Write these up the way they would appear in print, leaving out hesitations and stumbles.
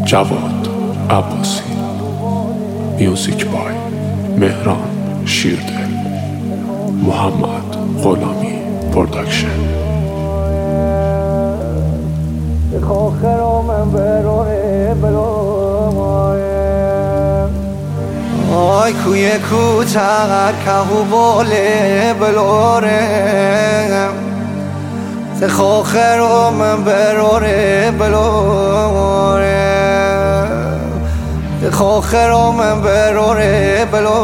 جواد عباسی. میوزیک بای مهران شیردل. محمد غلامی پروداکشن. آی کوی کوتر کهو باله بلاره تخاخر من براره بلاره تخاخر من براره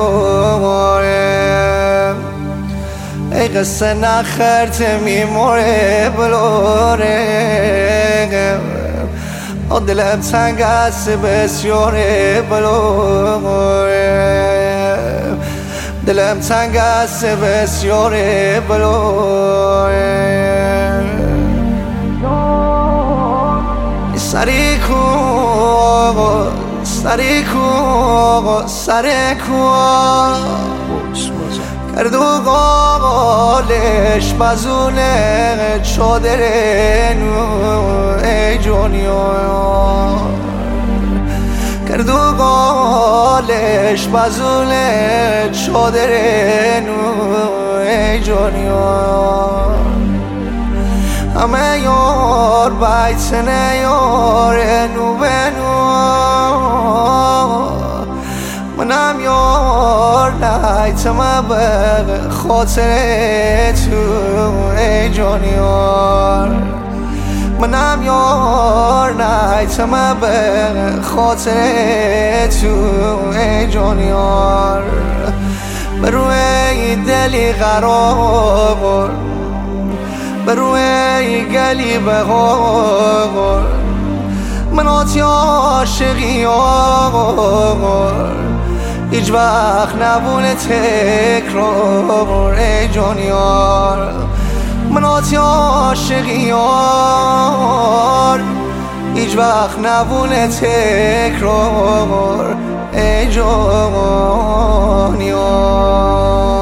بلاره ای قصه نخرت میموره بلاره دلم تنگ است بسیاره بلاره دلم تنگ است بسیاره بلاره سری کو سری کو سری کو کردو قالش بزونه چادر نو ای جونیا کردو قالش بزونه چادر نو ای جونیا همه یار بیتنه یار نو بنو منم یار نیتم به خاطر تو ای جانیار منم یار نیتم به خاطر تو ای جانیار به روی دلی قرار به روی گلی بهار من آتی عاشقی هیچ وقت نبونه تکرار ای جانیار من آتی عاشقی هیچ وقت نبونه تکرار ای جانیار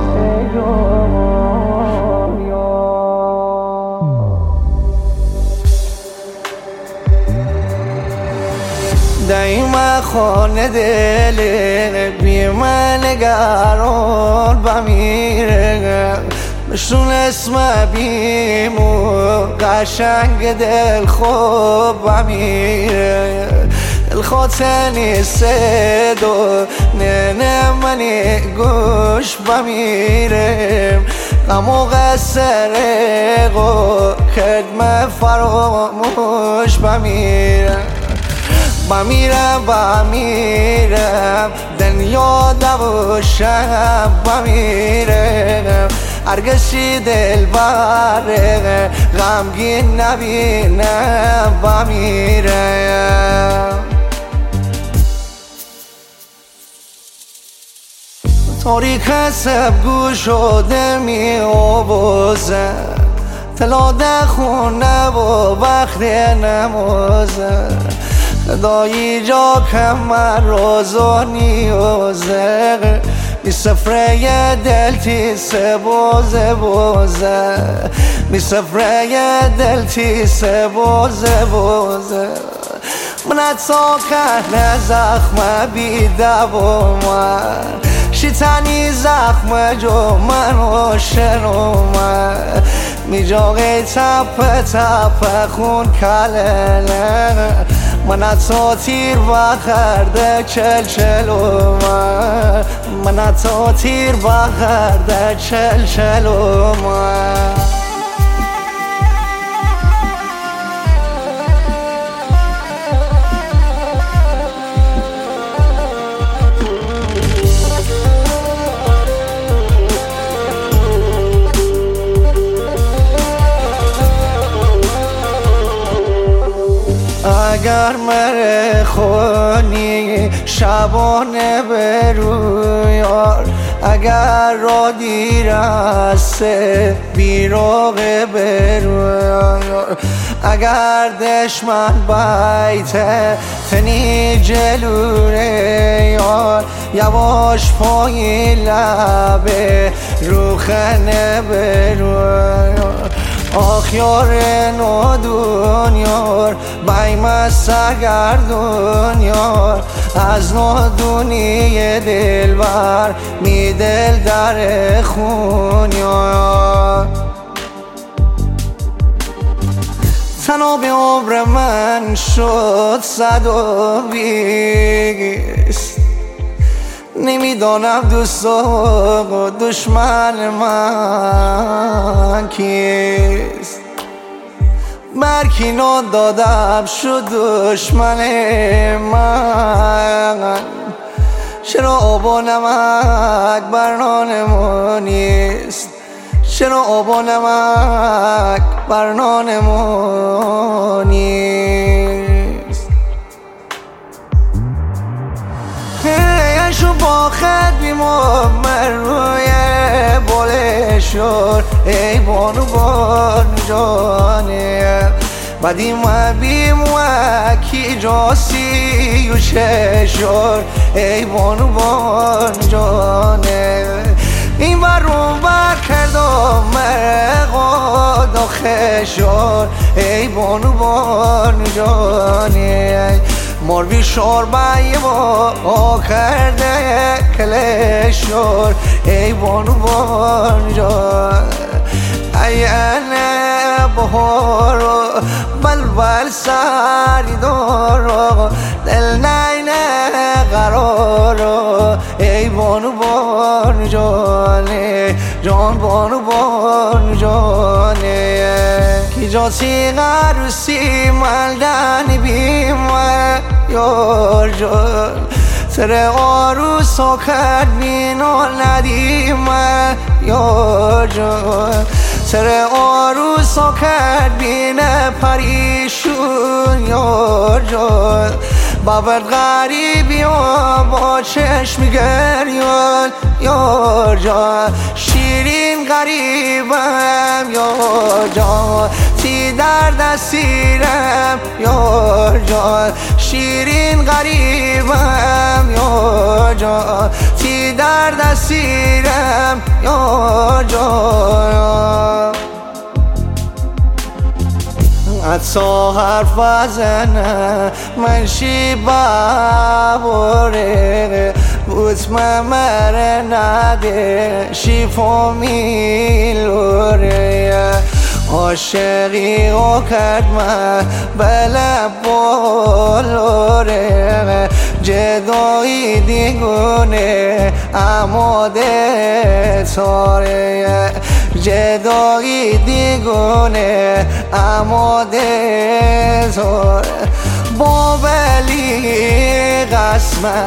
دایم خانه دل بی من نگران بمیره بشون اسم بیمو قشنگ دل خوب بمیره دل خاطر نیست دو نه منی گوش بمیره غم و قصر کدم فراموش بمیره بمیرم دنیا و شب بمیرم هرگشی دل بره غمگین نبینم بمیرم تاریک سب گوش و دل می آوازه تلاده خونه و وقت نمازه دایی جا کمر روز و نیوزه می سفره دل تیسه بوزه بوزه می سفره دل تیسه بوزه بوزه من اتسا کنه زخم بیده و من شیطانی زخم جو من و شنو من می جاقی تپ تپ خون کلنه من اتسا تیر بخرده چل من اتسا تیر بخرده چل من اگر مره خونی شبانه برویار اگر را دیرسته بیراغ برویار اگر دشمن بیته تنی جلوره یار یواش پای لبه روخنه برویار آخ یار نادون یار بایم سرگردون یار از نادونی دلبر می دل در خون یار تناب عمر من شد 120 نمیدانم دوست و دشمن من کیست برکینو دادم شد دشمن من چرا آب و نمک بر نانمون نیست چرا آب و نمک بر نانمون نیست هیشو با خد بیمومن روی بلشور ای بانو بان جانه بدیم و بیم و کی جاسی و چشور ای بانو بان جانه این بر رو بر کردم مرقاد و خشور ای بانو بان جانه مروی شوربایی با کرده کلشور ای بانو بان جان ایانه بهارو بلبل سری دارو دل نینه قرارو ای بانو بان جانه جان بانو بان جانه کی جاسی غروسی ملدن بیم یار جان سر آروس و کرد بینو ندیم یار جان سر آروس و کرد بینه پریشون یار جان بابت غریبی و با چشم گریان یار جان شیرین غریبم یار جان تی در دستیرم یار جان شیرین غریبم یار جان تی در دستیرم یار جان حتی حرف بزنم من شیبا بوره بوت ممره نده شیفو میلوره عاشقی و کرد من بله بولوره جدایی دیگونه اما ده تاره جدایی دیگونه اما ده تاره بابلی قسمه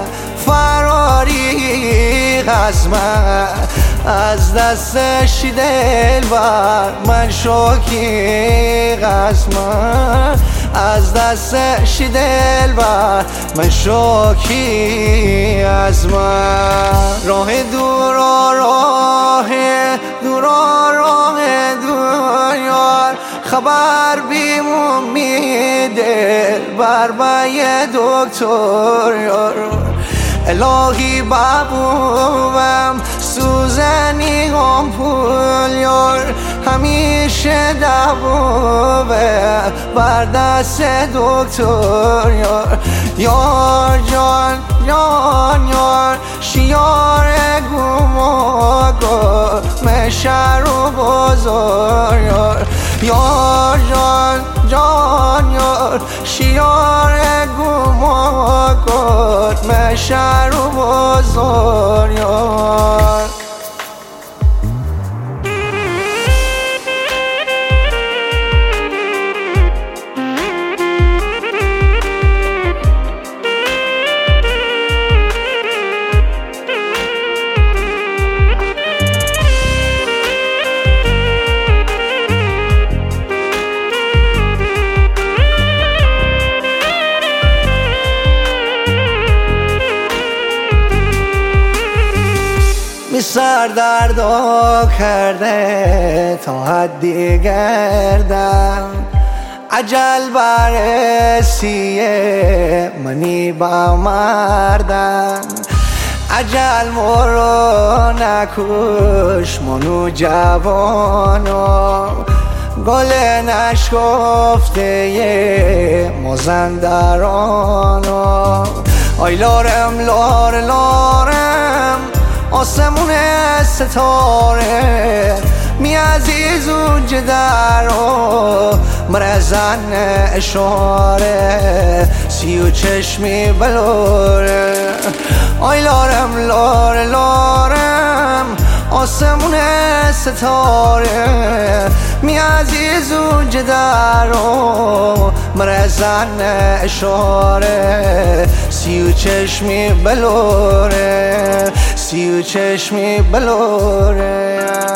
فراری قسمه از دستش دلبر من شوکی قسمه از دستش دلبر من شوکی از من راه دور و راه دور و راه دور خبر بیمومیده بر بای دکتر یار الهی بابوم سوزنی هم پول یار همیشه دووه بر دست دکتر یار یار جان یار یار شیار گماگا مشر و بازار یار یار جان جان یار شیار گماگا مشر و بازار یار می سردردا کرده تا حدی گردم عجل برسیه منی با مردم عجل مرو نکش منو جوانو گل نشکفته مازندرانو آی لارم لار لارم آسمون ستاره می عزیز و جدر و مرزن اشاره سی و چشمی بلوره آی لارم لار لارم آسمون ستاره می عزیز و جدر و مرزن اشاره سی و چشمی بلوره سی و چشمی بلوره